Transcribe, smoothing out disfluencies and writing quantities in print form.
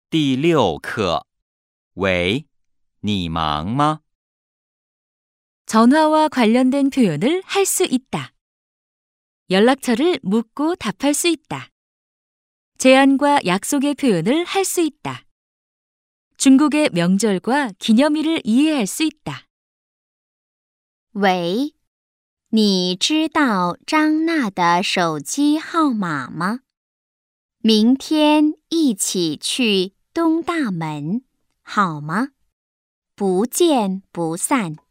第6课喂，你忙吗？ 전화와 관련된 표현을 할 수 있다. 연락처를 묻고 답할 수 있다. 제안과 약속의 표현을 할 수 있다. 중국의 명절과 기념일을 이해할 수 있다. 喂，你知道张娜的手机号码吗？明天一起去东大门，好吗？不见不散。